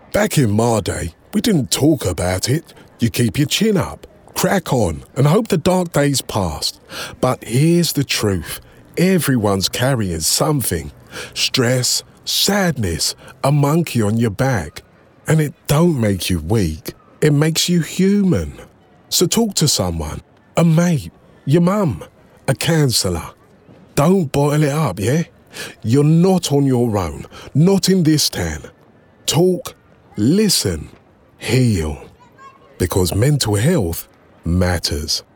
Back in my day, we didn't talk about it. You keep your chin up, crack on, and hope the dark days passed. But here's the truth. Everyone's carrying something. Stress, sadness, a monkey on your back. And it don't make you weak. It makes you human. So talk to someone, a mate, your mum, a counsellor. Don't bottle it up, yeah? You're not on your own, not in this town. Talk, listen, heal. Because mental health matters.